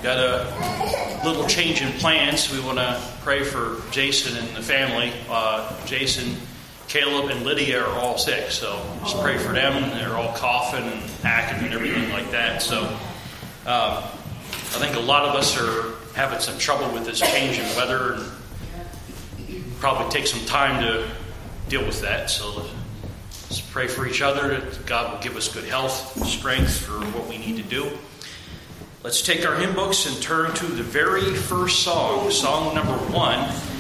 got a little change in plans. We want to pray for Jason and the family. Jason, Caleb, and Lydia are all sick, so just pray for them. They're all coughing and hacking and everything like that. So I think a lot of us are having some trouble with this change in weather, and probably take some time to deal with that. So let's pray for each other that God will give us good health and strength for what we need to do. Let's take our hymn books and turn to the very first song, song number 1.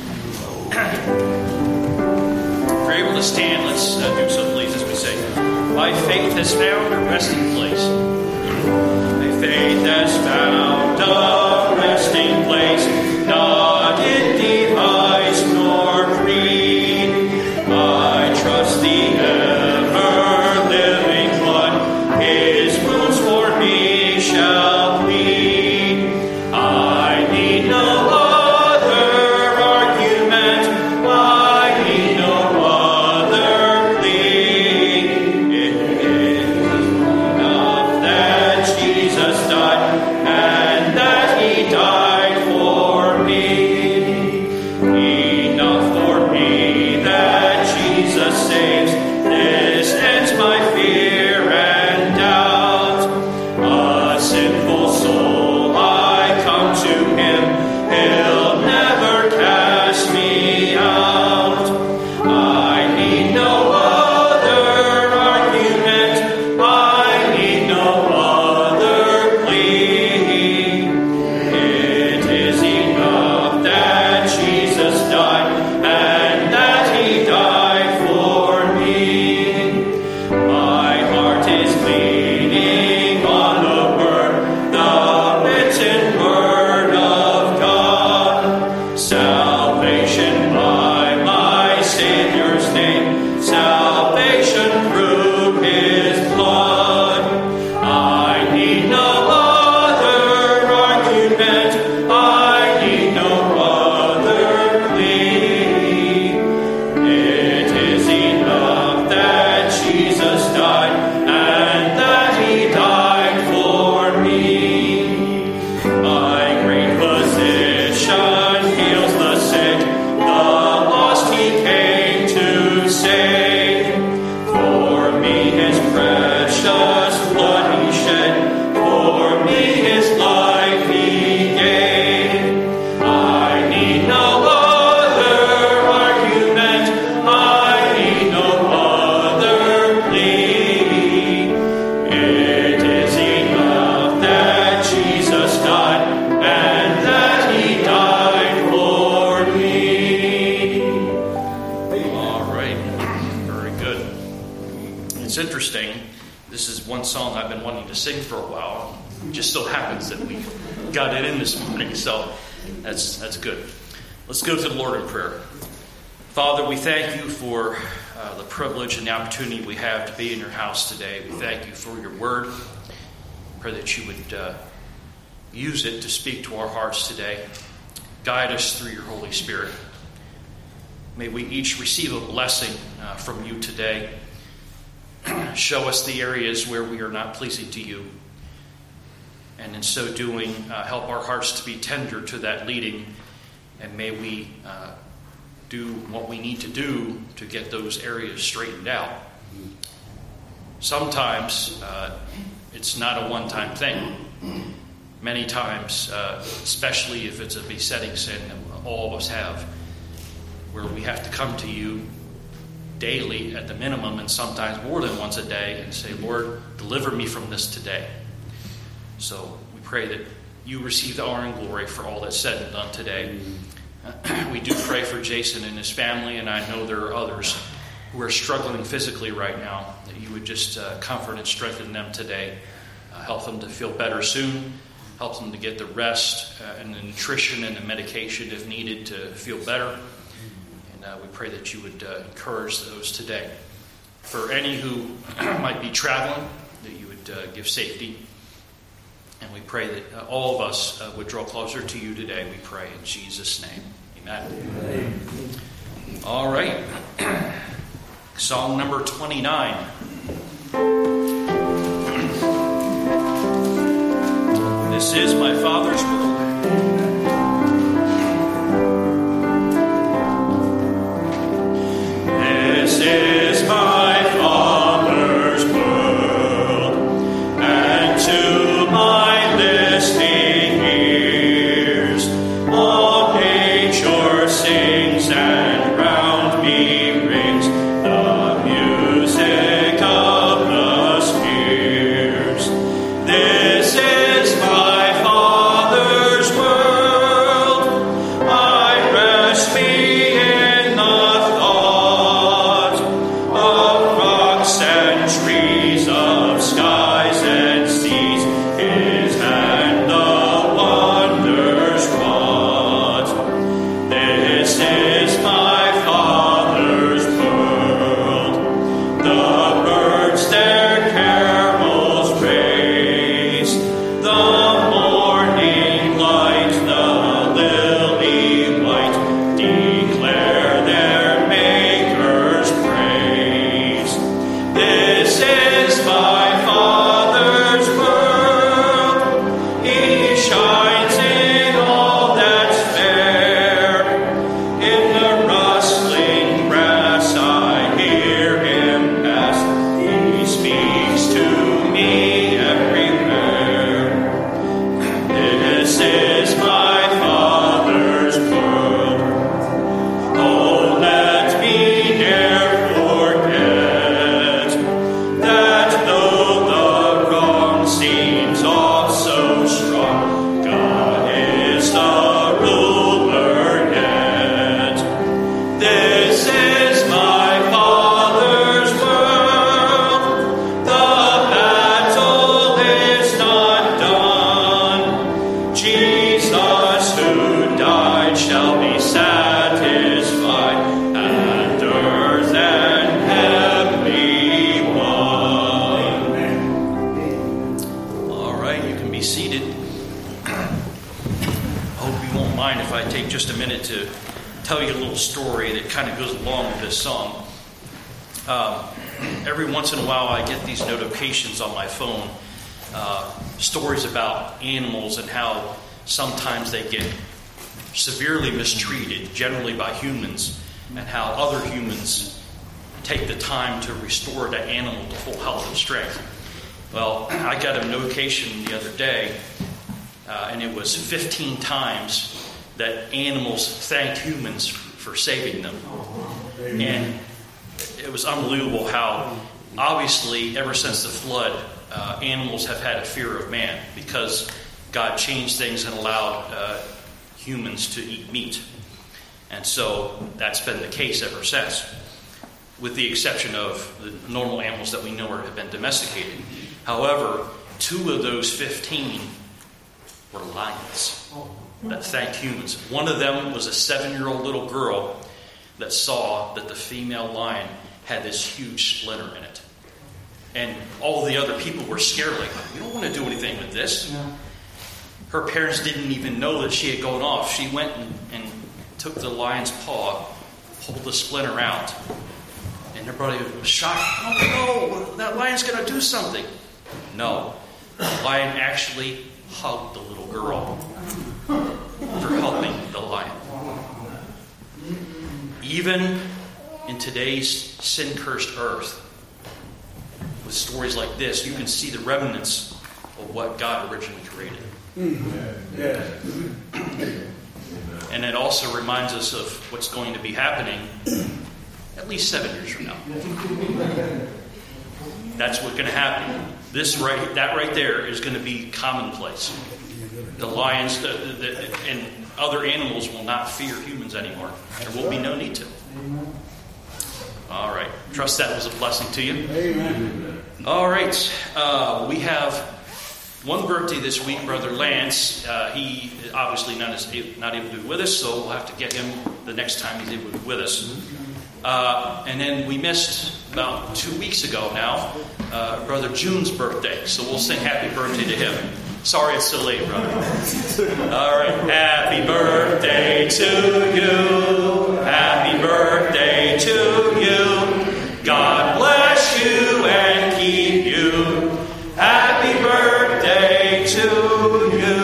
If you're able to stand, let's do so, please, as we sing. My faith has found a resting place. My faith has found a resting place, not in device nor creed. I trust the ever-living one, his wounds for me shall plead. I need no other argument, I need no other plea. It is enough that Jesus died, and that he died for me. Enough for me that Jesus saves. This ends my fear and doubt. A sinful soul, I come to him. He'll never cast me out. I need no other argument. I need no other plea. It is enough that Jesus died, and that he died for me. My heart is leaning on the word, the written word of God. Salvation by my Savior's name, salvation through his blood. I need no other argument, I need no other plea. It is enough that Jesus died, and that he died for me. My great physician heals the sick, the lost he came to save. For me his precious blood he shed, for me his life he gave. I need no other argument, I need no other plea. It is enough that Jesus died, and that he died for me. All right, very good. It's interesting. This is one song I've been wanting to sing for a while. It just so happens that we got it in this morning, so that's good. Let's go to the Lord in prayer. Father, we thank you for the privilege and the opportunity we have to be in your house today. We thank you for your word. Pray that you would use it to speak to our hearts today. Guide us through your Holy Spirit. May we each receive a blessing from you today. Show us the areas where we are not pleasing to you. And in so doing, help our hearts to be tender to that leading. And may we do what we need to do to get those areas straightened out. Sometimes it's not a one-time thing. Many times, especially if it's a besetting sin that all of us have, where we have to come to you daily at the minimum, and sometimes more than once a day, and say, Lord, deliver me from this today. So we pray that you receive the honor and glory for all that's said and done today. We do pray for Jason and his family, and I know there are others who are struggling physically right now, that you would just comfort and strengthen them today. Help them to feel better soon. Help them to get the rest and the nutrition and the medication if needed to feel better. And we pray that you would encourage those today. For any who might be traveling, that you would give safety. And we pray that all of us would draw closer to you today, we pray in Jesus' name. Amen. Amen. All right. Song number 29. This is my Father's will. This is my Father's world, and to my listening ears, all nature sings and round me rings the music of the spheres. This is my Father's world. I rest me in the thought of rocks and trees, of skies and seas, His hand the wonders wrought. This is my Father's world. The birds their carols raise, the morning light, the lily white, declare their Maker's praise. This is my Father's world. He shines in all that's fair. In the rustling grass I hear Him pass. He speaks to me everywhere. This is my Father's world. Oh, let me ne'er forget that though the wrong seems all so strong, God is the ruler yet. This is my Father's world. The battle is not done. Jesus who died shall be satisfied, and earth and heavenly won. All right, you can be seated. I hope you won't mind if I take just a minute to tell you a little story that kind of goes along with this song. Every once in a while I get these notifications on my phone, stories about animals and how sometimes they get severely mistreated, generally by humans, and how other humans take the time to restore that animal to full health and strength. Well, I got a notification the other day, and it was 15 times that animals thanked humans for saving them. And it was unbelievable how, obviously, ever since the flood, animals have had a fear of man because God changed things and allowed humans to eat meat. And so that's been the case ever since, with the exception of the normal animals that we know have been domesticated. However, 2 of those 15 were lions that thanked humans. One of them was a 7-year-old little girl that saw that the female lion had this huge splinter in it. And all the other people were scared, like, we don't want to do anything with this. Yeah. Her parents didn't even know that she had gone off. She went and took the lion's paw, pulled the splinter out, and everybody was shocked. Oh no, that lion's going to do something. No, the lion actually hugged the little girl for helping the lion. Even in today's sin-cursed earth, with stories like this, you can see the remnants of what God originally created. And it also reminds us of what's going to be happening at least 7 years from now. That's what's going to happen. That right there is going to be commonplace. The lions and other animals will not fear humans anymore. There will be no need to. All right. Trust that was a blessing to you. Amen. All right. We have one birthday this week, Brother Lance. He obviously not able to be with us, so we'll have to get him the next time he's able to be with us. And then we missed about 2 weeks ago now, Brother June's birthday. So we'll sing happy birthday to him. Sorry it's so late, brother. All right. Happy birthday to you. Happy birthday to you. God bless you and keep you. Happy birthday to you.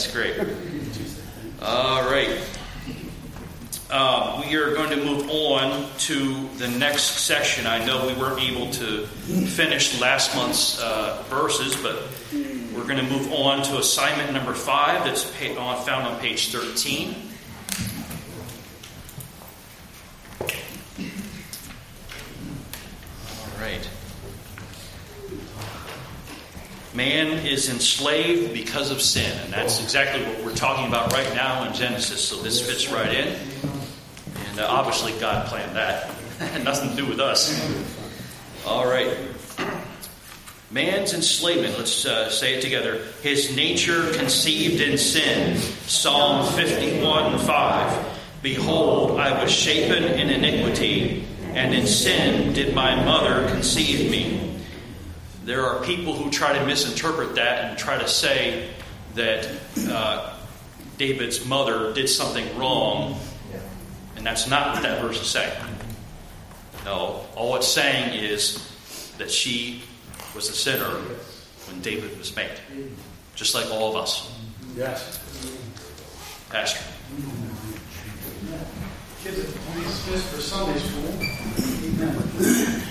That's great. All right. We are going to move on to the next section. I know we weren't able to finish last month's verses, but we're going to move on to assignment number 5 that's found on page 13. All right. Man is enslaved because of sin, and that's exactly what we're talking about right now in Genesis, so this fits right in. And obviously God planned that. It had nothing to do with us. All right. Man's enslavement, let's say it together. His nature conceived in sin. Psalm 51:5. Behold, I was shapen in iniquity, and in sin did my mother conceive me. There are people who try to misinterpret that and try to say that David's mother did something wrong, and that's not what that verse is saying. No, all it's saying is that she was a sinner when David was made, just like all of us. Yes. Pastor. Kids, please dismiss for Sunday school. Amen.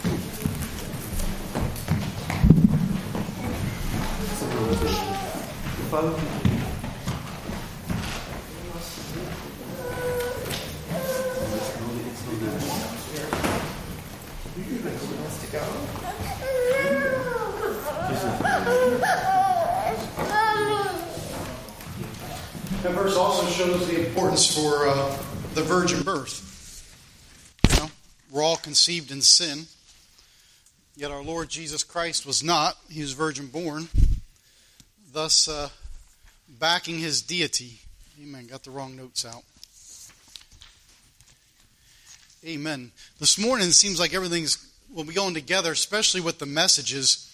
That verse also shows the importance for the virgin birth. You know, we're all conceived in sin, yet our Lord Jesus Christ was not. He was virgin born, thus backing his deity. Amen. Got the wrong notes out. Amen. This morning it seems like will be going together, especially with the messages.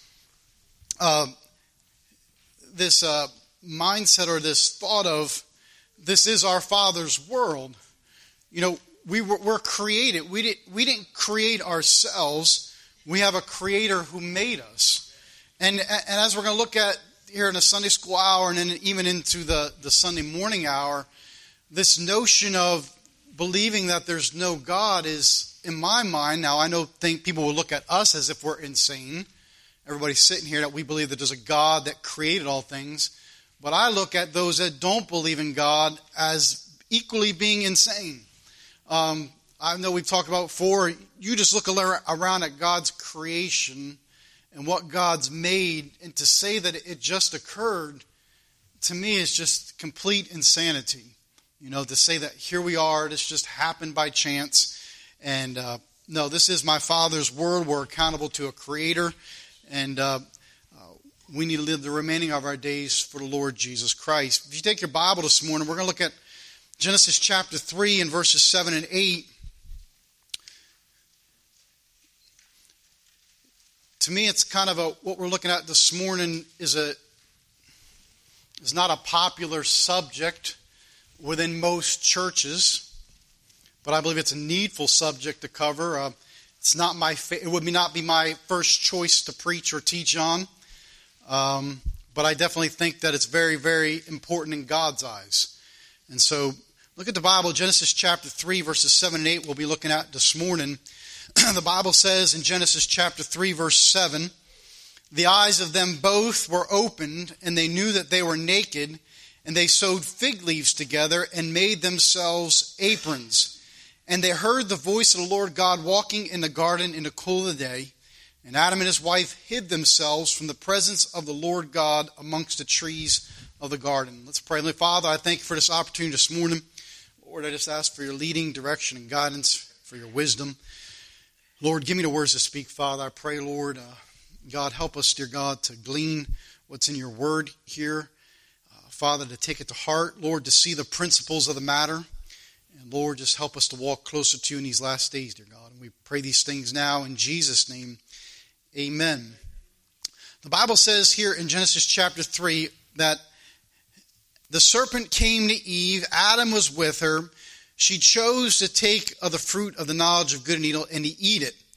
This mindset or this thought of this is our Father's world. You know, we're created. We didn't create ourselves. We have a Creator who made us. And as we're going to look at here in the Sunday school hour and then even into the Sunday morning hour, this notion of believing that there's no God is, in my mind, now I think people will look at us as if we're insane. Everybody's sitting here that we believe that there's a God that created all things. But I look at those that don't believe in God as equally being insane. I know we've talked about before, you just look around at God's creation and what God's made, and to say that it just occurred, to me is just complete insanity. You know, to say that here we are, this just happened by chance. And no, this is my Father's world. We're accountable to a Creator. And we need to live the remaining of our days for the Lord Jesus Christ. If you take your Bible this morning, we're going to look at Genesis chapter 3 and verses 7 and 8. To me, it's kind of what we're looking at this morning is not a popular subject within most churches, but I believe it's a needful subject to cover. It would not be my first choice to preach or teach on, but I definitely think that it's very, very important in God's eyes. And so, look at the Bible, Genesis chapter 3, verses 7 and 8 we'll be looking at this morning. The Bible says in Genesis chapter 3, verse 7, the eyes of them both were opened, and they knew that they were naked, and they sewed fig leaves together and made themselves aprons. And they heard the voice of the Lord God walking in the garden in the cool of the day. And Adam and his wife hid themselves from the presence of the Lord God amongst the trees of the garden. Let's pray. Heavenly Father, I thank you for this opportunity this morning. Lord, I just ask for your leading, direction, and guidance, for your wisdom. Lord, give me the words to speak, Father. I pray, Lord, God, help us, dear God, to glean what's in your word here. Father, to take it to heart. Lord, to see the principles of the matter. And Lord, just help us to walk closer to you in these last days, dear God. And we pray these things now in Jesus' name. Amen. The Bible says here in Genesis chapter 3 that the serpent came to Eve. Adam was with her. She chose to take of the fruit of the knowledge of good and evil and to eat it.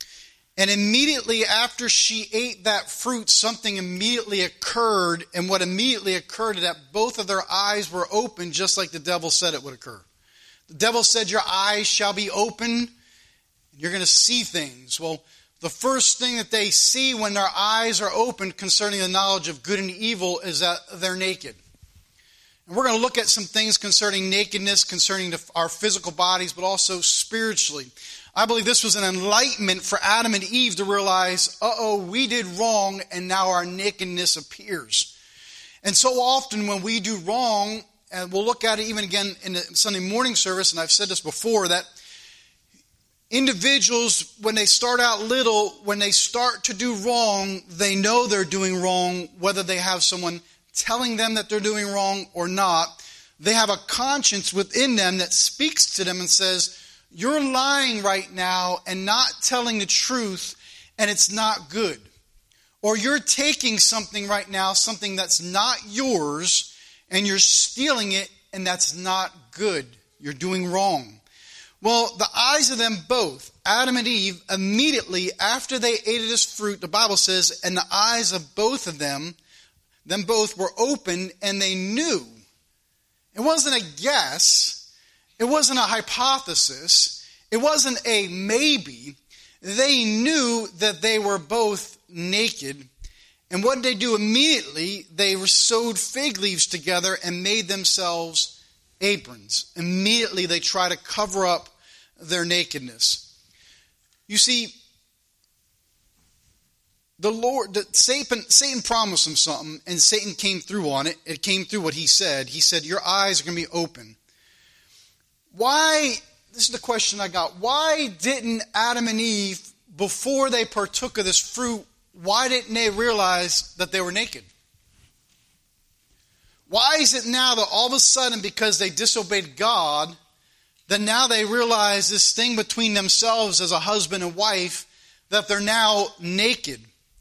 And immediately after she ate that fruit, something immediately occurred. And what immediately occurred is that both of their eyes were open, just like the devil said it would occur. The devil said, your eyes shall be open. You're going to see things. Well, the first thing that they see when their eyes are opened concerning the knowledge of good and evil is that they're naked. And we're going to look at some things concerning nakedness, concerning our physical bodies, but also spiritually. I believe this was an enlightenment for Adam and Eve to realize, we did wrong, and now our nakedness appears. And so often when we do wrong, and we'll look at it even again in the Sunday morning service, and I've said this before, that individuals, when they start out little, when they start to do wrong, they know they're doing wrong, whether they have someone telling them that they're doing wrong or not. They have a conscience within them that speaks to them and says, you're lying right now and not telling the truth, and it's not good. Or you're taking something right now, something that's not yours, and you're stealing it, and that's not good. You're doing wrong. Well, the eyes of them both, Adam and Eve, immediately after they ate of this fruit, the Bible says, and the eyes of both of them both were open, and they knew. It wasn't a guess. It wasn't a hypothesis. It wasn't a maybe. They knew that they were both naked. And what did they do immediately? They sewed fig leaves together and made themselves aprons. Immediately they try to cover up their nakedness. You see, Satan promised them something, and Satan came through on it. It came through what he said. He said, your eyes are going to be open. Why, this is the question I got, why didn't Adam and Eve, before they partook of this fruit, why didn't they realize that they were naked? Why is it now that all of a sudden, because they disobeyed God, that now they realize this thing between themselves as a husband and wife, that they're now naked?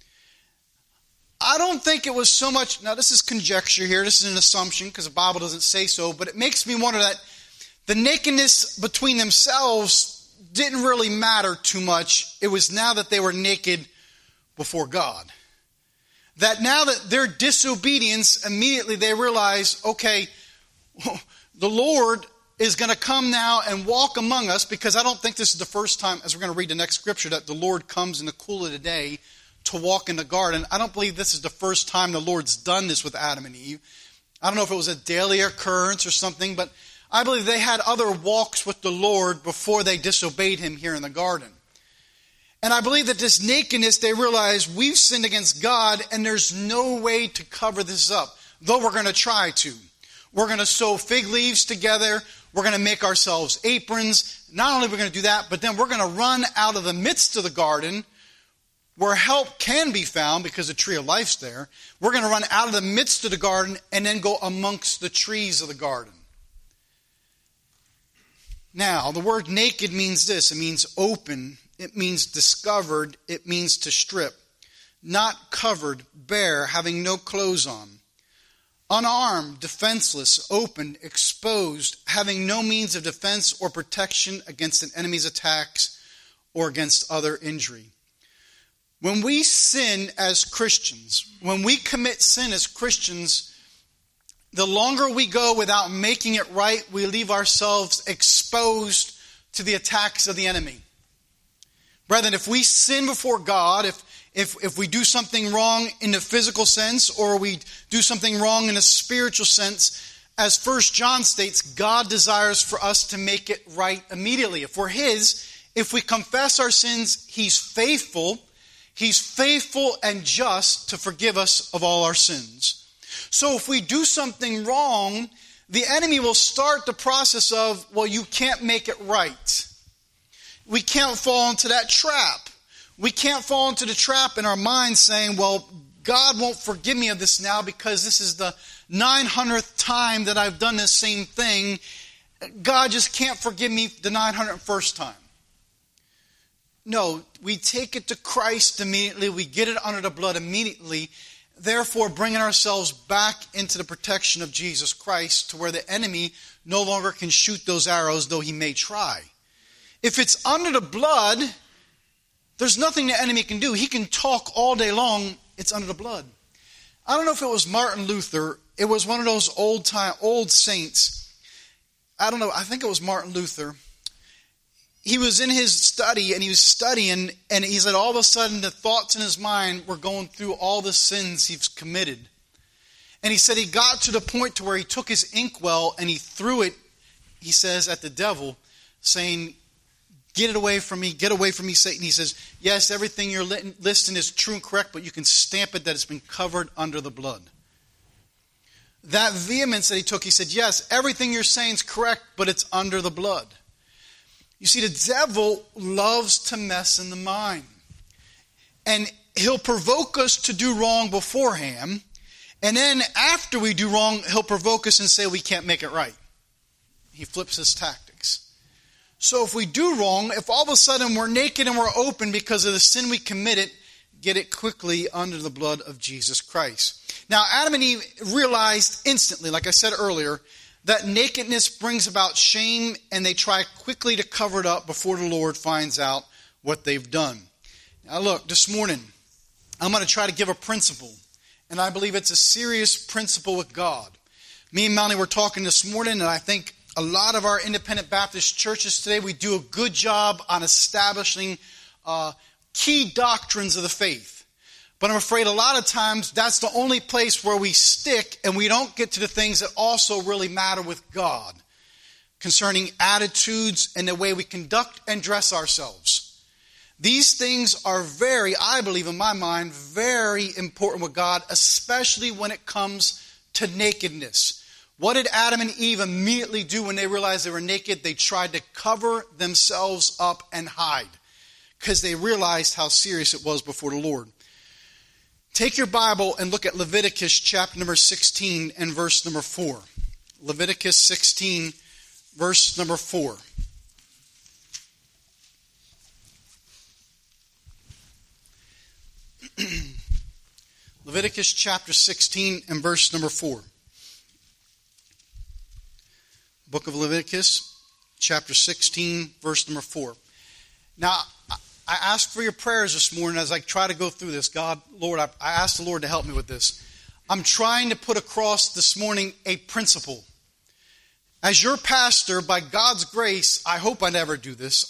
I don't think it was so much, now this is conjecture here, this is an assumption because the Bible doesn't say so, but it makes me wonder that the nakedness between themselves didn't really matter too much. It was now that they were naked before God. That now that their disobedience, immediately they realize, okay, the Lord is going to come now and walk among us, because I don't think this is the first time, as we're going to read the next scripture, that the Lord comes in the cool of the day to walk in the garden. I don't believe this is the first time the Lord's done this with Adam and Eve. I don't know if it was a daily occurrence or something, but I believe they had other walks with the Lord before they disobeyed him here in the garden. And I believe that this nakedness, they realize we've sinned against God and there's no way to cover this up, though we're going to try to. We're going to sew fig leaves together. We're going to make ourselves aprons. Not only are we going to do that, but then we're going to run out of the midst of the garden where help can be found because the tree of life's there. We're going to run out of the midst of the garden and then go amongst the trees of the garden. Now, the word naked means this. It means open. It means discovered. It means to strip. Not covered, bare, having no clothes on. Unarmed, defenseless, open, exposed, having no means of defense or protection against an enemy's attacks or against other injury. When we sin as Christians, when we commit sin as Christians, the longer we go without making it right, we leave ourselves exposed to the attacks of the enemy. Brethren, if we sin before God, if we do something wrong in the physical sense, or we do something wrong in a spiritual sense, as 1 John states, God desires for us to make it right immediately. If we're His, if we confess our sins, He's faithful and just to forgive us of all our sins. So if we do something wrong, the enemy will start the process of, well, you can't make it right. We can't fall into that trap. We can't fall into the trap in our mind saying, well, God won't forgive me of this now because this is the 900th time that I've done this same thing. God just can't forgive me the 901st time. No, we take it to Christ immediately. We get it under the blood immediately. Therefore, bringing ourselves back into the protection of Jesus Christ to where the enemy no longer can shoot those arrows, though he may try. If it's under the blood, There's nothing the enemy can do. He can talk all day long. It's under the blood. I don't know if it was Martin Luther. It was one of those old saints. I don't know. I think it was Martin Luther. He was in his study and he was studying, and he said all of a sudden the thoughts in his mind were going through all the sins he's committed. And he said he got to the point to where he took his inkwell and he threw it, he says, at the devil, saying, get it away from me, Satan. He says, yes, everything you're listing is true and correct, but you can stamp it that it's been covered under the blood. That vehemence that he took, he said, yes, everything you're saying is correct, but it's under the blood. You see, the devil loves to mess in the mind. And he'll provoke us to do wrong beforehand. And then after we do wrong, he'll provoke us and say we can't make it right. He flips his tactics. So if we do wrong, if all of a sudden we're naked and we're open because of the sin we committed, get it quickly under the blood of Jesus Christ. Now, Adam and Eve realized instantly, like I said earlier, that nakedness brings about shame, and they try quickly to cover it up before the Lord finds out what they've done. Now look, this morning, I'm going to try to give a principle, and I believe it's a serious principle with God. Me and Melanie were talking this morning, and I think a lot of our independent Baptist churches today, we do a good job on establishing key doctrines of the faith. But I'm afraid a lot of times that's the only place where we stick, and we don't get to the things that also really matter with God concerning attitudes and the way we conduct and dress ourselves. These things are I believe in my mind, very important with God, especially when it comes to nakedness. What did Adam and Eve immediately do when they realized they were naked? They tried to cover themselves up and hide because they realized how serious it was before the Lord. Take your Bible and look at Leviticus chapter number 16 and verse number 4. Leviticus 16, verse number 4. Leviticus chapter 16 and verse number 4. Book of Leviticus, chapter 16, verse number 4. Now, I ask for your prayers this morning as I try to go through this. God, Lord, I ask the Lord to help me with this. I'm trying to put across this morning a principle. As your pastor, by God's grace, I hope I never do this.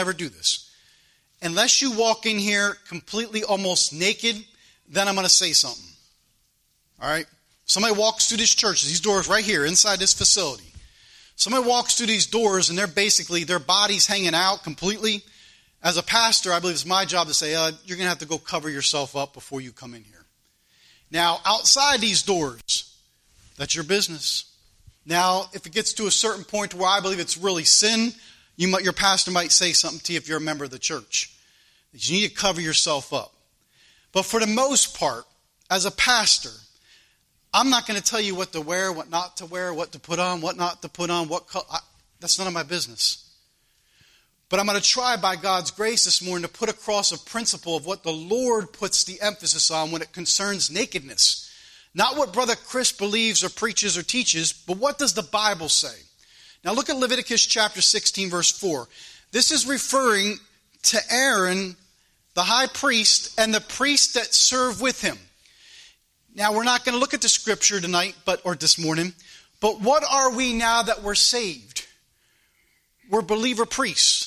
Unless you walk in here completely almost naked, then I'm going to say something. All right? Somebody walks through this church, these doors right here, inside this facility. Somebody walks through these doors and their body's hanging out completely. As a pastor, I believe it's my job to say, you're going to have to go cover yourself up before you come in here. Now, outside these doors, that's your business. Now, if it gets to a certain point where I believe it's really sin, your pastor might say something to you if you're a member of the church. You need to cover yourself up. But for the most part, as a pastor, I'm not going to tell you what to wear, what not to wear, what to put on, what not to put on, what color. That's none of my business. But I'm going to try by God's grace this morning to put across a principle of what the Lord puts the emphasis on when it concerns nakedness. Not what Brother Chris believes or preaches or teaches, but what does the Bible say? Now look at Leviticus chapter 16, verse 4. This is referring to Aaron, the high priest, and the priests that serve with him. Now we're not going to look at the scripture tonight, or this morning, but what are we now that we're saved? We're believer priests.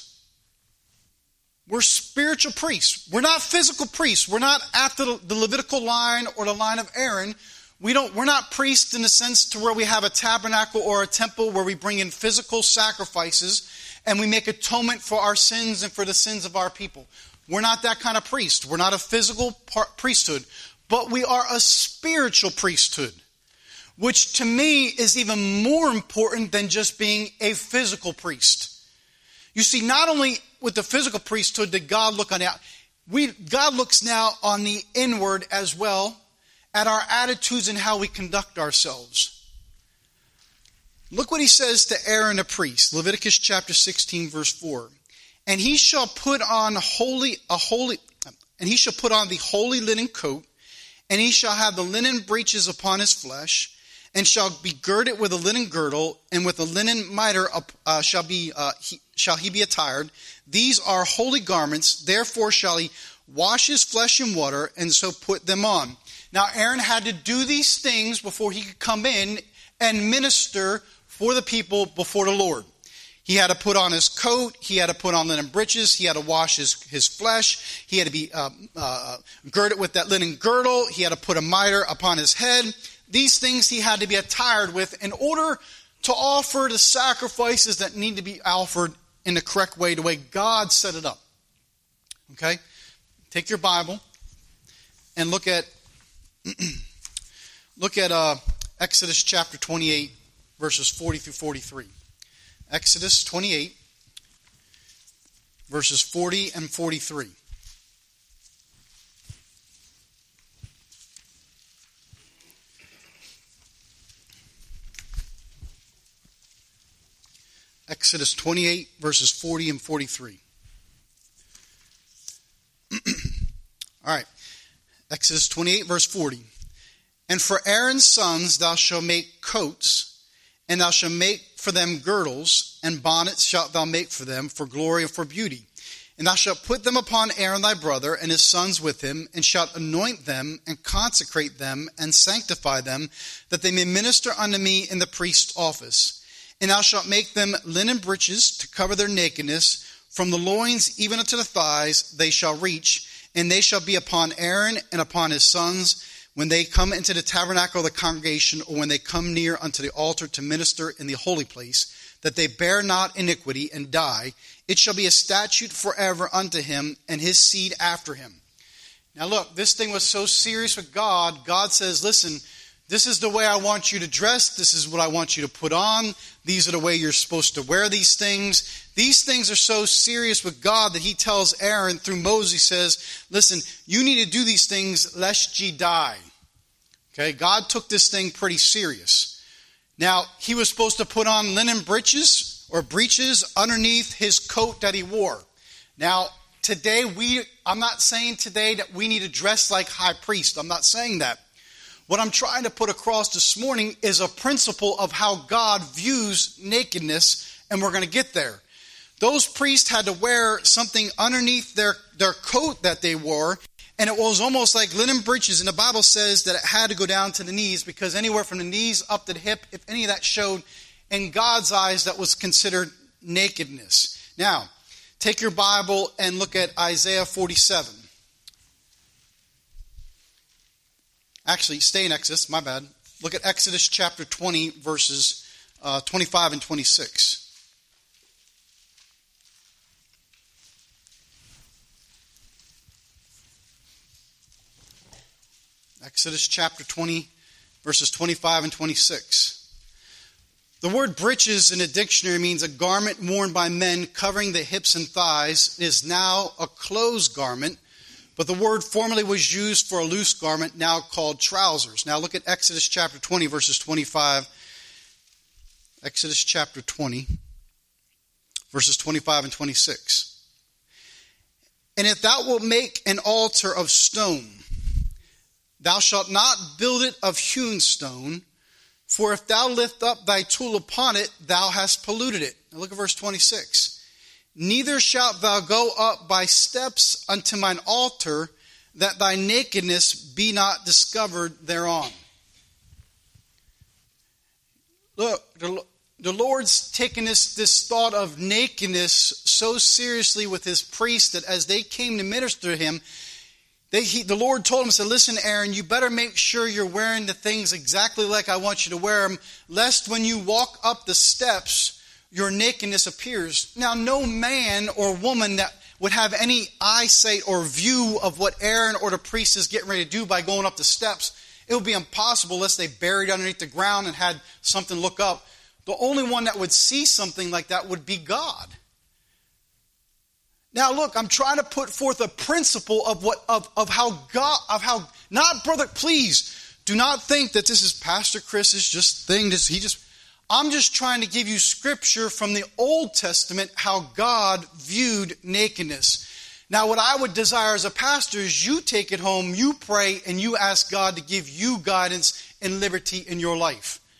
We're spiritual priests. We're not physical priests. We're not after the Levitical line or the line of Aaron. We're not priests in the sense to where we have a tabernacle or a temple where we bring in physical sacrifices and we make atonement for our sins and for the sins of our people. We're not that kind of priest. We're not a physical priesthood, but we are a spiritual priesthood, which to me is even more important than just being a physical priest. You see, not only with the physical priesthood did God look on the out. God looks now on the inward as well, at our attitudes and how we conduct ourselves. Look what he says to Aaron the priest, Leviticus chapter 16, verse 4. And he shall put on the holy linen coat, and he shall have the linen breeches upon his flesh, and shall be girded with a linen girdle, and with a linen mitre shall he be attired. These are holy garments, therefore shall he wash his flesh in water, and so put them on. Now Aaron had to do these things before he could come in and minister for the people before the Lord. He had to put on his coat, he had to put on linen breeches, he had to wash his flesh, he had to be girded with that linen girdle, he had to put a mitre upon his head. These things he had to be attired with in order to offer the sacrifices that need to be offered in the correct way, the way God set it up. Okay? Take your Bible and look at Exodus chapter 28, verses 40 through 43. Exodus 28, verses 40 and 43. Exodus 28, verses 40 and 43. All right. Exodus 28, verse 40. And for Aaron's sons thou shalt make coats, and thou shalt make for them girdles, and bonnets shalt thou make for them, for glory and for beauty. And thou shalt put them upon Aaron thy brother, and his sons with him, and shalt anoint them, and consecrate them, and sanctify them, that they may minister unto me in the priest's office. And thou shalt make them linen breeches to cover their nakedness, from the loins even unto the thighs they shall reach, and they shall be upon Aaron and upon his sons, when they come into the tabernacle of the congregation, or when they come near unto the altar to minister in the holy place, that they bear not iniquity and die. It shall be a statute forever unto him and his seed after him. Now look, this thing was so serious with God. God says, listen, this is the way I want you to dress. This is what I want you to put on. These are the way you're supposed to wear these things. These things are so serious with God that he tells Aaron through Moses, he says, listen, you need to do these things lest ye die. Okay, God took this thing pretty serious. Now, he was supposed to put on linen breeches or breeches underneath his coat that he wore. Now, today, I'm not saying today that we need to dress like high priest. I'm not saying that. What I'm trying to put across this morning is a principle of how God views nakedness, and we're going to get there. Those priests had to wear something underneath their coat that they wore, and it was almost like linen breeches, and the Bible says that it had to go down to the knees, because anywhere from the knees up to the hip, if any of that showed, in God's eyes, that was considered nakedness. Now, take your Bible and look at Isaiah 47. Actually, stay in Exodus, my bad. Look at Exodus chapter 20, verses 25 and 26. Exodus chapter 20, verses 25 and 26. The word breeches in the dictionary means a garment worn by men covering the hips and thighs. It is now a closed garment, but the word formerly was used for a loose garment, now called trousers. Now look at Exodus chapter 20, verses 25. Exodus chapter 20, verses 25 and 26. And if thou wilt make an altar of stone, thou shalt not build it of hewn stone, for if thou lift up thy tool upon it, thou hast polluted it. Now look at verse 26. Neither shalt thou go up by steps unto mine altar, that thy nakedness be not discovered thereon. Look, the Lord's taken this thought of nakedness so seriously with his priests that as they came to minister to him, the Lord told him, said, listen, Aaron, you better make sure you're wearing the things exactly like I want you to wear them, lest when you walk up the steps, your nakedness appears. Now, no man or woman that would have any eyesight or view of what Aaron or the priest is getting ready to do by going up the steps, it would be impossible unless they buried underneath the ground and had something look up. The only one that would see something like that would be God. Now, look, I'm trying to put forth a principle of how God, not brother, please do not think that this is Pastor Chris's just thing. I'm just trying to give you scripture from the Old Testament, how God viewed nakedness. Now, what I would desire as a pastor is you take it home, you pray, and you ask God to give you guidance and liberty in your life.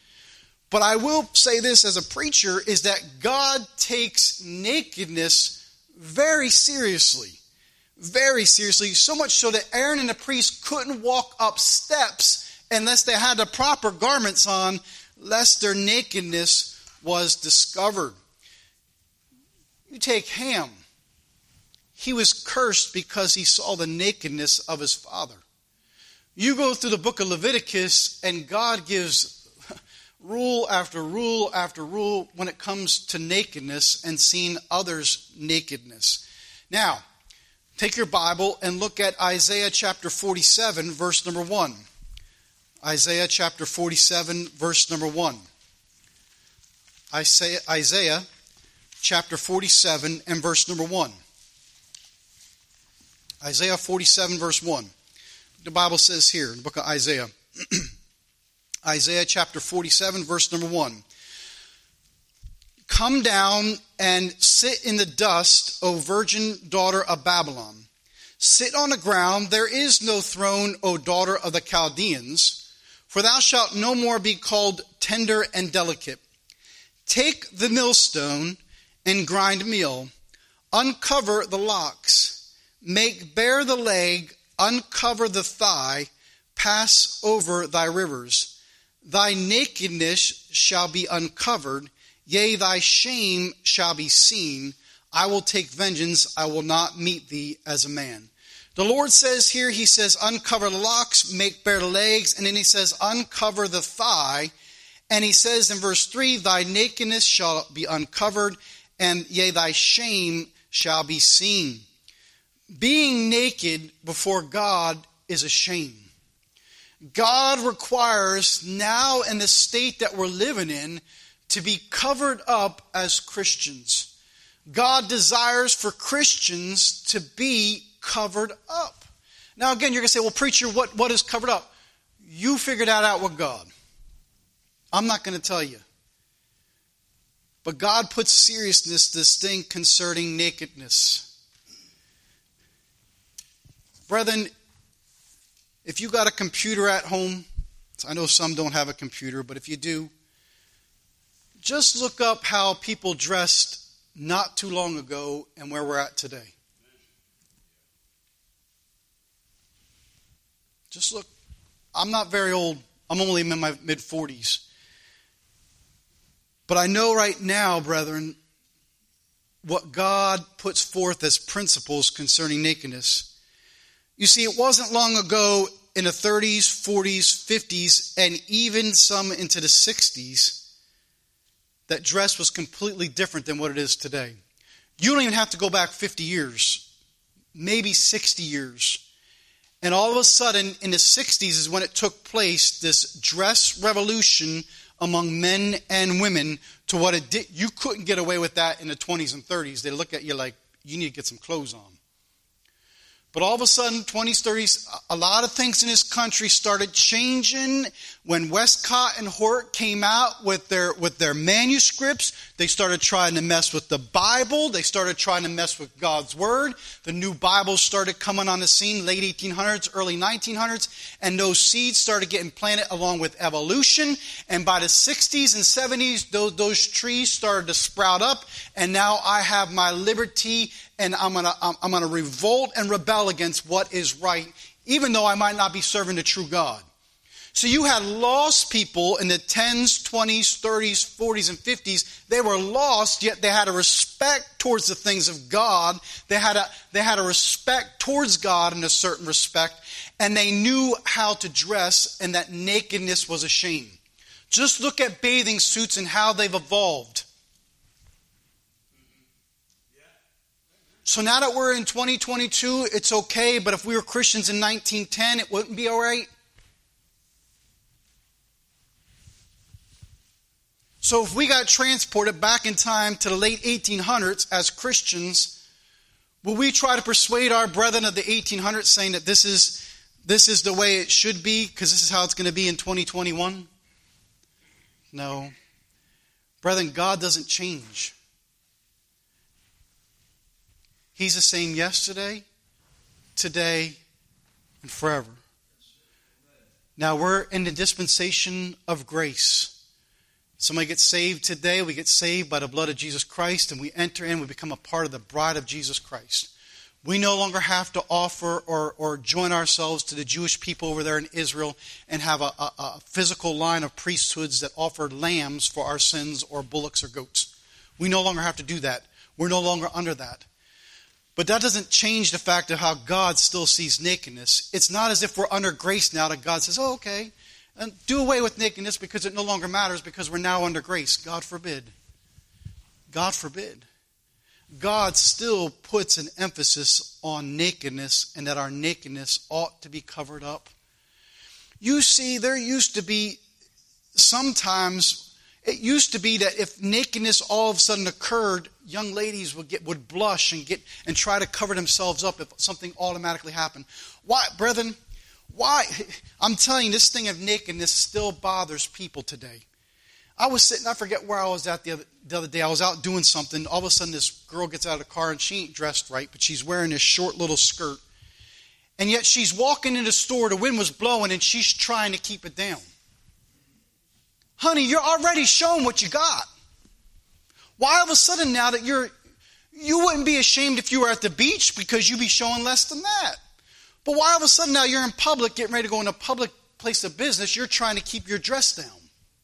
But I will say this as a preacher, is that God takes nakedness very seriously. Very seriously. So much so that Aaron and the priest couldn't walk up steps unless they had the proper garments on, lest their nakedness was discovered. You take Ham. He was cursed because he saw the nakedness of his father. You go through the book of Leviticus, and God gives rule after rule after rule when it comes to nakedness and seeing others' nakedness. Now, take your Bible and look at Isaiah chapter 47, verse number 1. Isaiah chapter 47, verse number 1. Isaiah chapter 47 and verse number 1. Isaiah 47, verse 1. The Bible says here in the book of Isaiah, Isaiah chapter 47, verse number 1. Come down and sit in the dust, O virgin daughter of Babylon. Sit on the ground, there is no throne, O daughter of the Chaldeans, for thou shalt no more be called tender and delicate. Take the millstone and grind meal, uncover the locks, make bare the leg, uncover the thigh, pass over thy rivers. Thy nakedness shall be uncovered, yea, thy shame shall be seen. I will take vengeance, I will not meet thee as a man. The Lord says here, he says, uncover the locks, make bare the legs, and then he says, uncover the thigh. And he says in verse 3, thy nakedness shall be uncovered, and yea, thy shame shall be seen. Being naked before God is a shame. God requires now in the state that we're living in to be covered up as Christians. God desires for Christians to be covered up. Now again, you're going to say, well, preacher, what is covered up? You figure that out with God. I'm not going to tell you. But God puts seriousness to this thing concerning nakedness. Brethren, if you got a computer at home, I know some don't have a computer, but if you do, just look up how people dressed not too long ago and where we're at today. Just look. I'm not very old. I'm only in my mid-40s. But I know right now, brethren, what God puts forth as principles concerning nakedness. You see, it wasn't long ago in the 30s, 40s, 50s, and even some into the 60s that dress was completely different than what it is today. You don't even have to go back 50 years, maybe 60 years. And all of a sudden, in the 60s is when it took place, this dress revolution among men and women to what it did. You couldn't get away with that in the 20s and 30s. They look at you like, you need to get some clothes on. But all of a sudden, 20s, 30s, a lot of things in this country started changing. When Westcott and Hort came out with their manuscripts, they started trying to mess with the Bible. They started trying to mess with God's Word. The new Bibles started coming on the scene, late 1800s, early 1900s, and those seeds started getting planted along with evolution. And by the 60s and 70s, those trees started to sprout up, and now I have my liberty, and I'm gonna revolt and rebel against what is right, even though I might not be serving the true God. So you had lost people in the 10s, 20s, 30s, 40s, and 50s. They were lost, yet they had a respect towards the things of God. They had a respect towards God in a certain respect, and they knew how to dress, and that nakedness was a shame. Just look at bathing suits and how they've evolved. So now that we're in 2022, it's okay, but if we were Christians in 1910, it wouldn't be all right? So if we got transported back in time to the late 1800s as Christians, will we try to persuade our brethren of the 1800s saying that this is the way it should be because this is how it's going to be in 2021? No. Brethren, God doesn't change. He's the same yesterday, today, and forever. Now we're in the dispensation of grace. Somebody gets saved today. We get saved by the blood of Jesus Christ, and we enter in. We become a part of the bride of Jesus Christ. We no longer have to offer or join ourselves to the Jewish people over there in Israel and have a physical line of priesthoods that offered lambs for our sins or bullocks or goats. We no longer have to do that. We're no longer under that. But that doesn't change the fact of how God still sees nakedness. It's not as if we're under grace now that God says, oh, okay, and do away with nakedness because it no longer matters because we're now under grace. God forbid. God forbid. God still puts an emphasis on nakedness and that our nakedness ought to be covered up. You see, there used to be sometimes, it used to be that if nakedness all of a sudden occurred, young ladies would blush and try to cover themselves up if something automatically happened. Why, brethren? Why? I'm telling you, this thing of nakedness still bothers people today. I was sitting, I forget where I was at the other day. I was out doing something. All of a sudden, this girl gets out of the car and she ain't dressed right, but she's wearing this short little skirt. And yet she's walking in the store, the wind was blowing, and she's trying to keep it down. Honey, you're already showing what you got. Why all of a sudden now that you wouldn't be ashamed if you were at the beach because you'd be showing less than that. But why all of a sudden now you're in public, getting ready to go in a public place of business, you're trying to keep your dress down.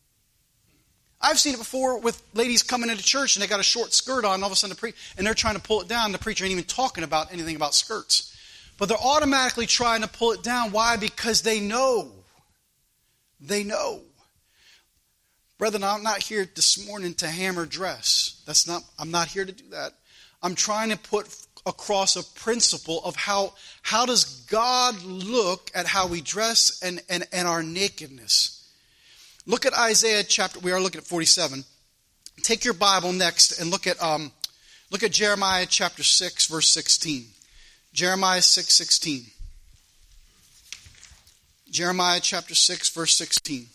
I've seen it before with ladies coming into church and they got a short skirt on, and all of a sudden and they're trying to pull it down. The preacher ain't even talking about anything about skirts. But they're automatically trying to pull it down. Why? Because they know. They know. Brethren, I'm not here this morning to hammer dress. I'm not here to do that. I'm trying to put across a principle of how does God look at how we dress and our nakedness. Look at Isaiah we are looking at 47. Take your Bible next and look at Jeremiah chapter 6, verse 16. Jeremiah 6:16. Jeremiah chapter 6, verse 16.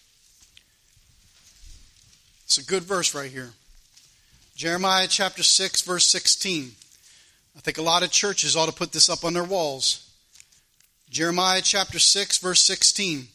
It's a good verse right here. Jeremiah chapter 6, verse 16. I think a lot of churches ought to put this up on their walls. Jeremiah chapter 6, verse 16.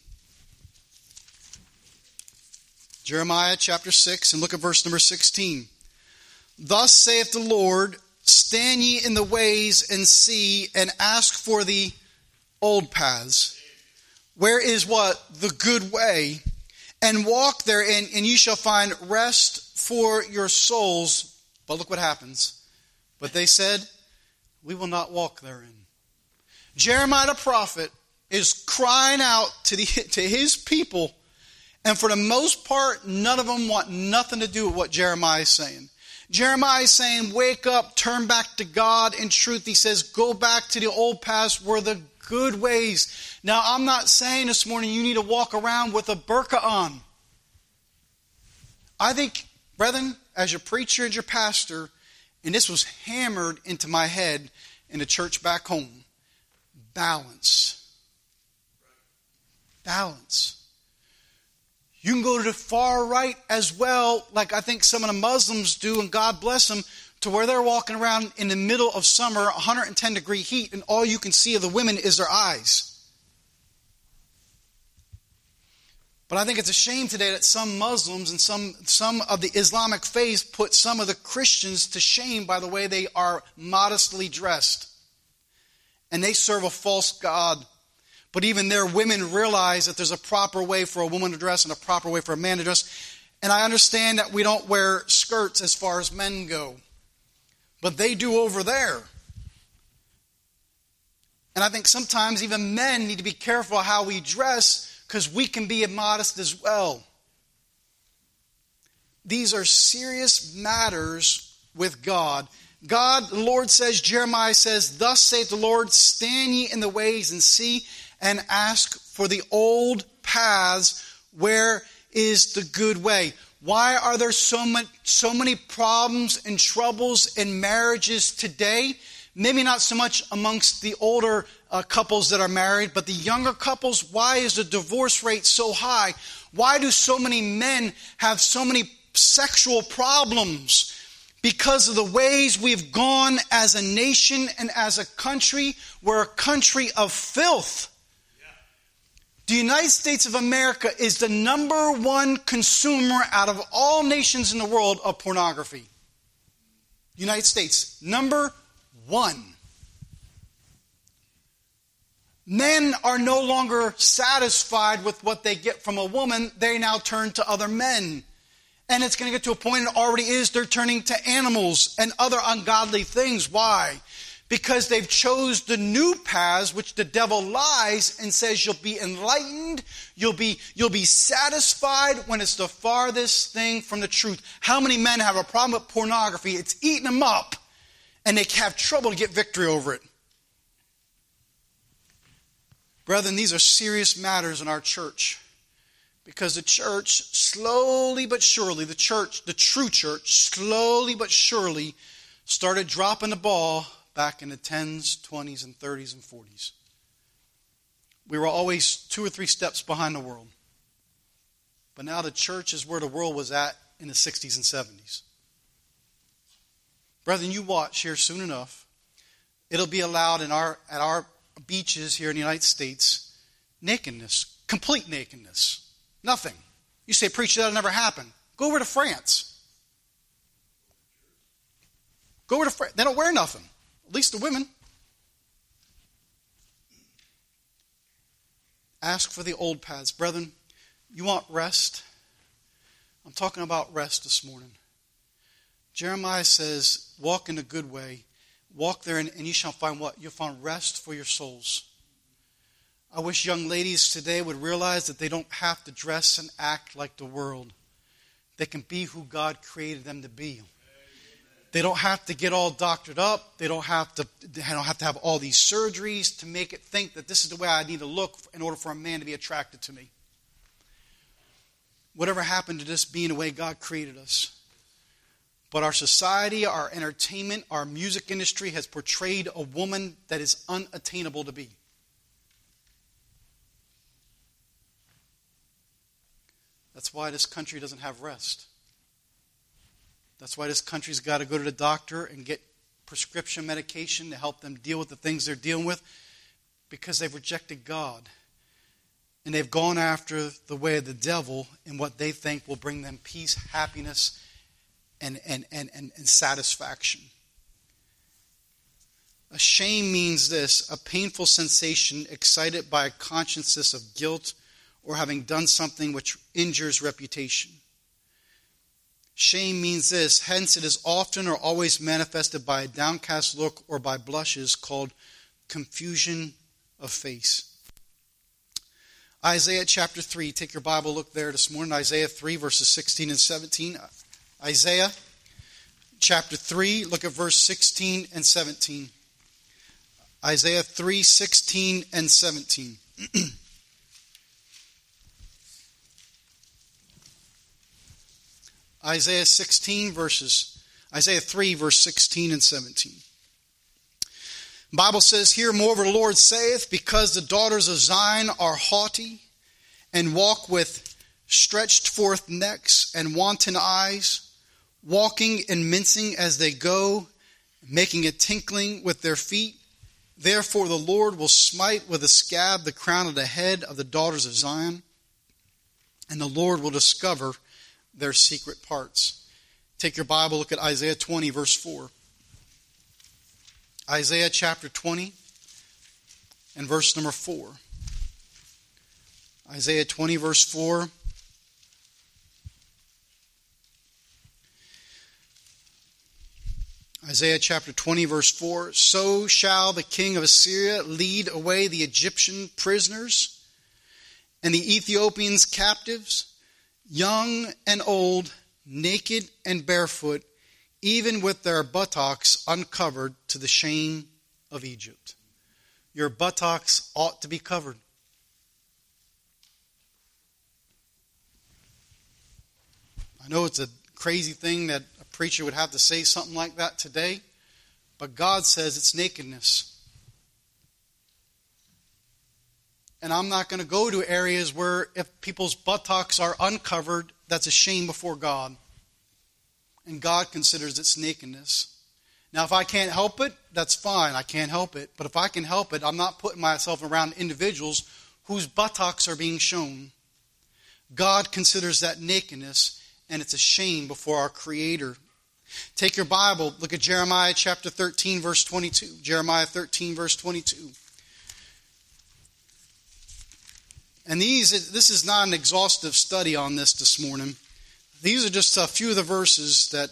Jeremiah chapter 6, and look at verse number 16. Thus saith the Lord, stand ye in the ways and see, and ask for the old paths. Where is what? The good way. And walk therein, and ye shall find rest for your souls. But look what happens. But they said, we will not walk therein. Jeremiah the prophet is crying out to his people, and for the most part, none of them want nothing to do with what Jeremiah is saying. Jeremiah is saying, wake up, turn back to God in truth. He says, go back to the old paths where the good ways. Now, I'm not saying this morning you need to walk around with a burqa on. I think, brethren, as your preacher and your pastor, and this was hammered into my head in the church back home, balance. Balance. You can go to the far right as well, like I think some of the Muslims do, and God bless them, to where they're walking around in the middle of summer, 110-degree heat, and all you can see of the women is their eyes. But I think it's a shame today that some Muslims and some of the Islamic faith put some of the Christians to shame by the way they are modestly dressed. And they serve a false god. But even their women realize that there's a proper way for a woman to dress and a proper way for a man to dress. And I understand that we don't wear skirts as far as men go. But they do over there. And I think sometimes even men need to be careful how we dress, because we can be immodest as well. These are serious matters with God. God, the Lord says, Jeremiah says, thus saith the Lord, stand ye in the ways and see, and ask for the old paths, where is the good way. Why are there so many problems and troubles in marriages today? Maybe not so much amongst the older couples that are married, but the younger couples. Why is the divorce rate so high? Why do so many men have so many sexual problems? Because of the ways we've gone as a nation and as a country. We're a country of filth. The United States of America is the number one consumer out of all nations in the world of pornography. United States, number one. Men are no longer satisfied with what they get from a woman. They now turn to other men. And it's going to get to a point, it already is, they're turning to animals and other ungodly things. Why? Because they've chose the new paths, which the devil lies and says you'll be enlightened, you'll be satisfied, when it's the farthest thing from the truth. How many men have a problem with pornography? It's eating them up, and they have trouble to get victory over it. Brethren, these are serious matters in our church. Because the church, slowly but surely, the true church, slowly but surely started dropping the ball back in the 10s, 20s, and 30s and 40s. We were always 2 or 3 steps behind the world. But now the church is where the world was at in the 60s and 70s. Brethren, you watch here soon enough. It'll be allowed at our beaches here in the United States, nakedness, complete nakedness. Nothing. You say, preacher, that'll never happen. Go over to France. Go over to France. They don't wear nothing. At least the women. Ask for the old paths. Brethren, you want rest? I'm talking about rest this morning. Jeremiah says, walk in a good way. Walk there and you shall find what? You'll find rest for your souls. I wish young ladies today would realize that they don't have to dress and act like the world. They can be who God created them to be. They don't have to get all doctored up. They don't have to have all these surgeries to make it think that this is the way I need to look in order for a man to be attracted to me. Whatever happened to this being the way God created us? But our society, our entertainment, our music industry has portrayed a woman that is unattainable to be. That's why this country doesn't have rest. That's why this country's got to go to the doctor and get prescription medication to help them deal with the things they're dealing with, because they've rejected God. And they've gone after the way of the devil and what they think will bring them peace, happiness, and satisfaction. A shame means this: a painful sensation excited by a consciousness of guilt or having done something which injures reputation. Shame means this: hence it is often or always manifested by a downcast look or by blushes, called confusion of face. Isaiah chapter 3. Take your Bible, look there this morning. Isaiah 3, verses 16 and 17. Isaiah chapter 3, look at verse 16 and 17. Isaiah 3, 16 and 17. Isaiah 3, verse 16 and 17. The Bible says here, moreover the Lord saith, because the daughters of Zion are haughty, and walk with stretched forth necks and wanton eyes, walking and mincing as they go, making a tinkling with their feet. Therefore the Lord will smite with a scab the crown of the head of the daughters of Zion, and the Lord will discover their secret parts. Take your Bible, look at Isaiah 20, verse 4. Isaiah chapter 20 and verse number 4. Isaiah 20, verse 4. Isaiah chapter 20, verse 4. So shall the king of Assyria lead away the Egyptian prisoners and the Ethiopians captives, young and old, naked and barefoot, even with their buttocks uncovered, to the shame of Egypt. Your buttocks ought to be covered. I know it's a crazy thing that a preacher would have to say something like that today, but God says it's nakedness. And I'm not going to go to areas where if people's buttocks are uncovered, that's a shame before God. And God considers it's nakedness. Now, if I can't help it, that's fine. I can't help it. But if I can help it, I'm not putting myself around individuals whose buttocks are being shown. God considers that nakedness, and it's a shame before our Creator. Take your Bible, look at Jeremiah chapter 13, verse 22. Jeremiah 13, verse 22. And this is not an exhaustive study on this morning. These are just a few of the verses that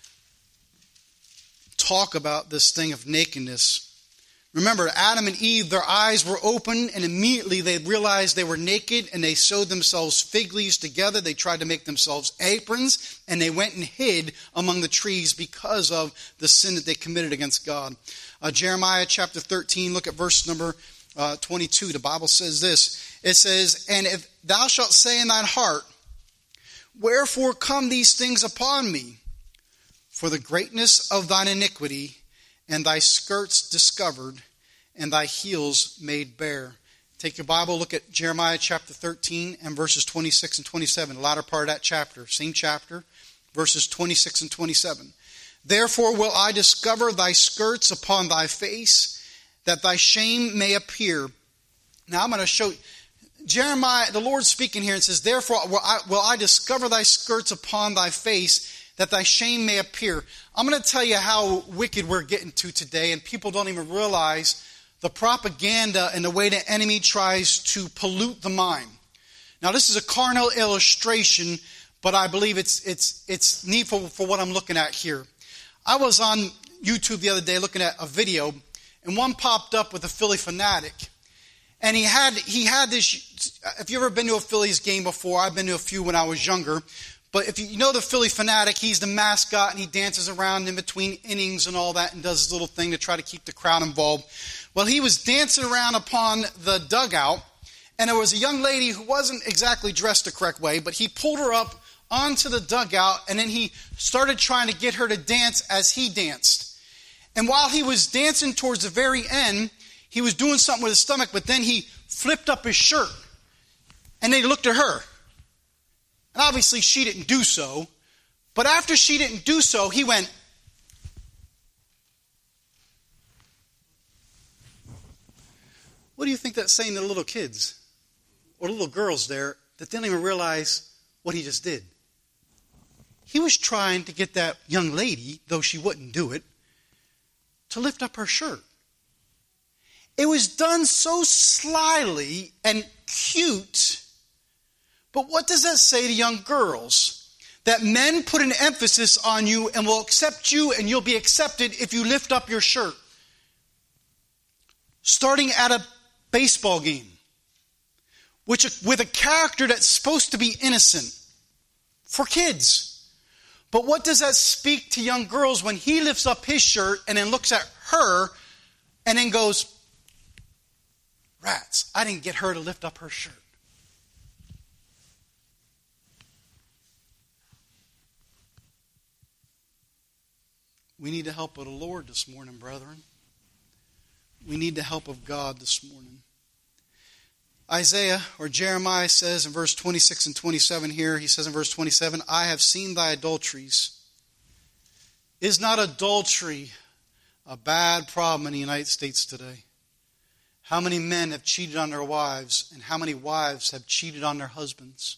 talk about this thing of nakedness. Remember, Adam and Eve, their eyes were open, and immediately they realized they were naked, and they sewed themselves fig leaves together. They tried to make themselves aprons, and they went and hid among the trees because of the sin that they committed against God. Jeremiah chapter 13, look at verse number 22. The Bible says this. It says, "And if thou shalt say in thine heart, wherefore come these things upon me? For the greatness of thine iniquity, and thy skirts discovered, and thy heels made bare." Take your Bible, look at Jeremiah chapter 13 and verses 26 and 27, the latter part of that chapter, same chapter, verses 26 and 27. "Therefore will I discover thy skirts upon thy face, that thy shame may appear." Now I'm going to show you, Jeremiah, the Lord speaking here, and says, "Therefore will I discover thy skirts upon thy face, that thy shame may appear." I'm going to tell you how wicked we're getting to today, and people don't even realize the propaganda and the way the enemy tries to pollute the mind. Now, this is a carnal illustration, but I believe it's needful for what I'm looking at here. I was on YouTube the other day looking at a video, and one popped up with a Philly fanatic. And he had this, if you've ever been to a Phillies game before, I've been to a few when I was younger. But if you know the Philly fanatic, he's the mascot, and he dances around in between innings and all that and does his little thing to try to keep the crowd involved. Well, he was dancing around upon the dugout, and there was a young lady who wasn't exactly dressed the correct way, but he pulled her up onto the dugout, and then he started trying to get her to dance as he danced. And while he was dancing towards the very end, he was doing something with his stomach, but then he flipped up his shirt, and then he looked at her. And obviously she didn't do so. But after she didn't do so, he went. What do you think that's saying to the little kids or little girls there that didn't even realize what he just did? He was trying to get that young lady, though she wouldn't do it, to lift up her shirt. It was done so slyly and cute. But what does that say to young girls? That men put an emphasis on you and will accept you, and you'll be accepted if you lift up your shirt. Starting at a baseball game, with a character that's supposed to be innocent for kids. But what does that speak to young girls when he lifts up his shirt and then looks at her and then goes, "Rats, I didn't get her to lift up her shirt." We need the help of the Lord this morning, brethren. We need the help of God this morning. Isaiah or Jeremiah says in verse 26 and 27 here, he says in verse 27, "I have seen thy adulteries." Is not adultery a bad problem in the United States today? How many men have cheated on their wives, and how many wives have cheated on their husbands?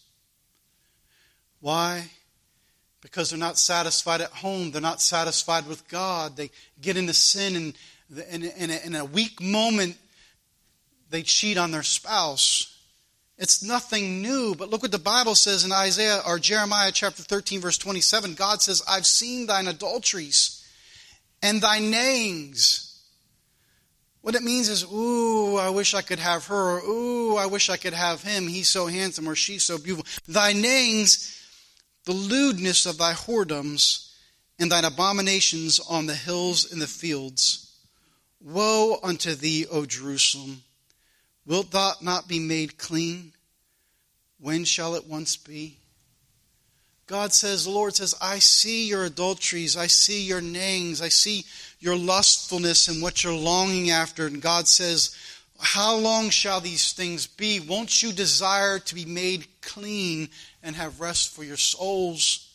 Why? Because they're not satisfied at home. They're not satisfied with God. They get into sin, and in a weak moment, they cheat on their spouse. It's nothing new. But look what the Bible says in Isaiah or Jeremiah chapter 13, verse 27. God says, "I've seen thine adulteries and thy nayings." What it means is, ooh, I wish I could have her, or ooh, I wish I could have him. He's so handsome, or she's so beautiful. Thy nayings, the lewdness of thy whoredoms, and thine abominations on the hills and the fields. Woe unto thee, O Jerusalem! Wilt thou not be made clean? When shall it once be? God says, the Lord says, I see your adulteries, I see your nayings, I see your lustfulness and what you're longing after. And God says, how long shall these things be? Won't you desire to be made clean and have rest for your souls?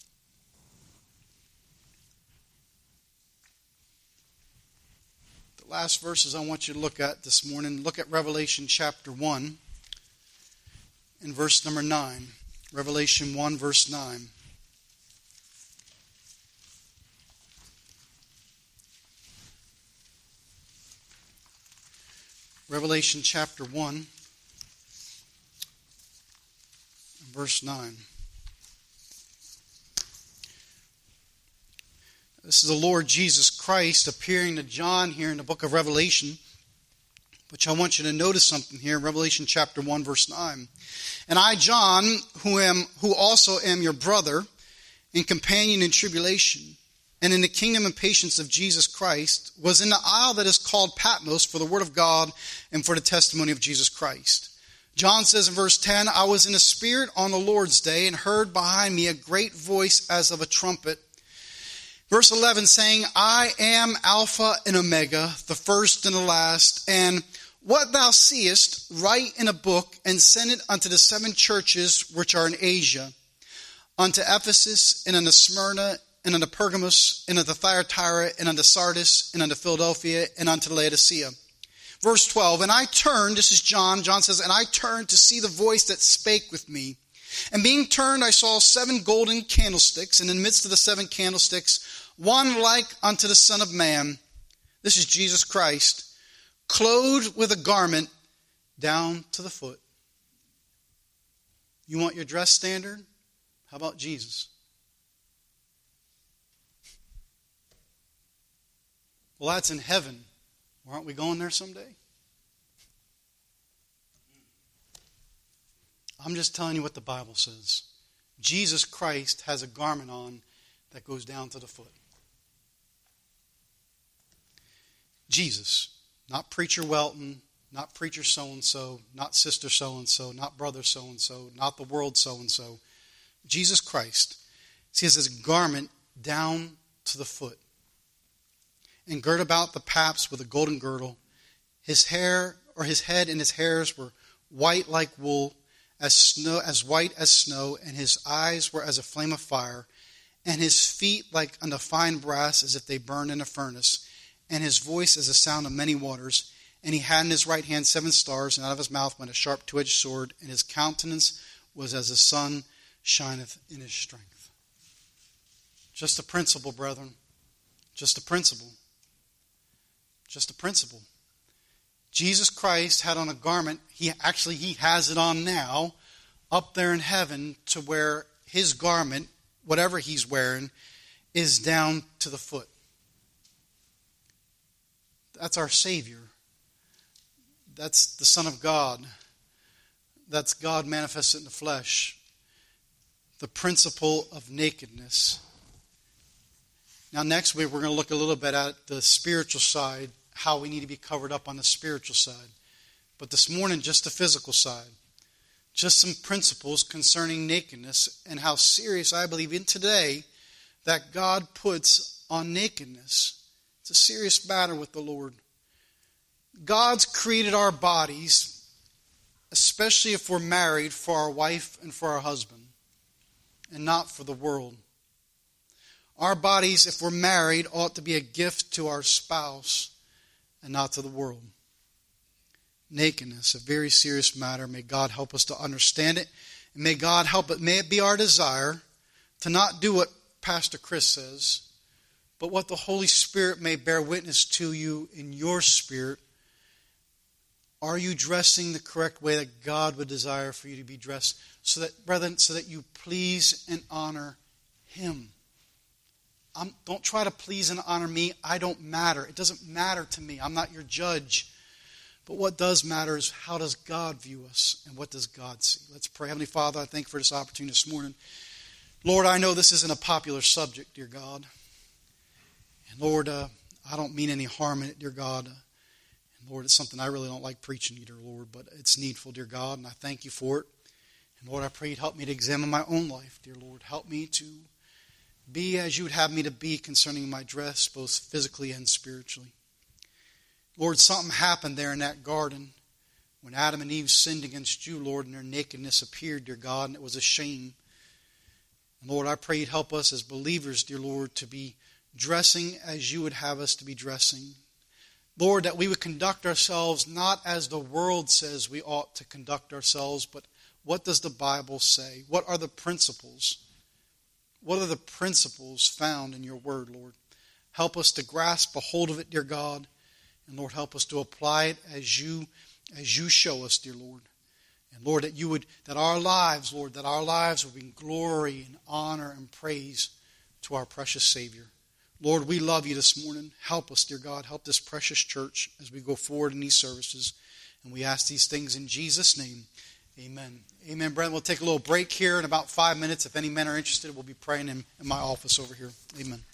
The last verses I want you to look at this morning. Look at Revelation chapter 1 and verse number 9. Revelation 1, verse 9. Revelation chapter 1, verse 9. This is the Lord Jesus Christ appearing to John here in the book of Revelation. But I want you to notice something here in Revelation chapter 1, verse 9. And I, John, who also am your brother and companion in tribulation, and in the kingdom and patience of Jesus Christ, was in the isle that is called Patmos for the word of God and for the testimony of Jesus Christ. John says in verse 10, I was in the Spirit on the Lord's day and heard behind me a great voice as of a trumpet. Verse 11 saying, I am Alpha and Omega, the first and the last, and what thou seest, write in a book and send it unto the 7 churches which are in Asia, unto Ephesus and unto Smyrna and unto Pergamos and unto Thyatira and unto Sardis and unto Philadelphia and unto Laodicea. Verse 12, and I turned, this is John says, and I turned to see the voice that spake with me. And being turned, I saw 7 golden candlesticks, and in the midst of the 7 candlesticks, one like unto the Son of Man. This is Jesus Christ, clothed with a garment down to the foot. You want your dress standard? How about Jesus? Well, that's in heaven. Aren't we going there someday? I'm just telling you what the Bible says. Jesus Christ has a garment on that goes down to the foot. Jesus, not Preacher Welton, not Preacher so-and-so, not Sister so-and-so, not Brother so-and-so, not the world so-and-so. Jesus Christ. He has his garment down to the foot, and girt about the paps with a golden girdle. His hair, or his head and his hairs were white like wool, as white as snow, and his eyes were as a flame of fire, and his feet like unto fine brass, as if they burned in a furnace, and his voice as the sound of many waters. And he had in his right hand 7 stars, and out of his mouth went a sharp 2-edged sword, and his countenance was as the sun shineth in his strength. Just a principle, brethren. Just a principle. Just a principle. Jesus Christ had on a garment, he has it on now, up there in heaven, to where his garment, whatever he's wearing, is down to the foot. That's our Savior. That's the Son of God. That's God manifested in the flesh. The principle of nakedness. Now next week we're going to look a little bit at the spiritual side, how we need to be covered up on the spiritual side. But this morning, just the physical side. Just some principles concerning nakedness and how serious I believe in today that God puts on nakedness. It's a serious matter with the Lord. God's created our bodies, especially if we're married, for our wife and for our husband, and not for the world. Our bodies, if we're married, ought to be a gift to our spouse and not to the world. Nakedness, a very serious matter. May God help us to understand it. And may God help it. May it be our desire to not do what Pastor Chris says, but what the Holy Spirit may bear witness to you in your spirit. Are you dressing the correct way that God would desire for you to be dressed? So that, brethren, so that you please and honor Him. Don't try to please and honor me. I don't matter. It doesn't matter to me. I'm not your judge. But what does matter is how does God view us and what does God see? Let's pray. Heavenly Father, I thank you for this opportunity this morning. Lord, I know this isn't a popular subject, dear God. And Lord, I don't mean any harm in it, dear God. And Lord, it's something I really don't like preaching either, Lord, but it's needful, dear God, and I thank you for it. And Lord, I pray you'd help me to examine my own life, dear Lord. Help me to be as you would have me to be concerning my dress, both physically and spiritually. Lord, something happened there in that garden when Adam and Eve sinned against you, Lord, and their nakedness appeared, dear God, and it was a shame. And Lord, I pray you'd help us as believers, dear Lord, to be dressing as you would have us to be dressing. Lord, that we would conduct ourselves not as the world says we ought to conduct ourselves, but what does the Bible say? What are the principles? What are the principles found in your word, Lord? Help us to grasp a hold of it, dear God. And Lord, help us to apply it as you show us, dear Lord. And Lord, that our lives will bring glory and honor and praise to our precious Savior. Lord, we love you this morning. Help us, dear God. Help this precious church as we go forward in these services. And we ask these things in Jesus' name. Amen. Amen, brethren. We'll take a little break here in about 5 minutes. If any men are interested, we'll be praying in my office over here. Amen.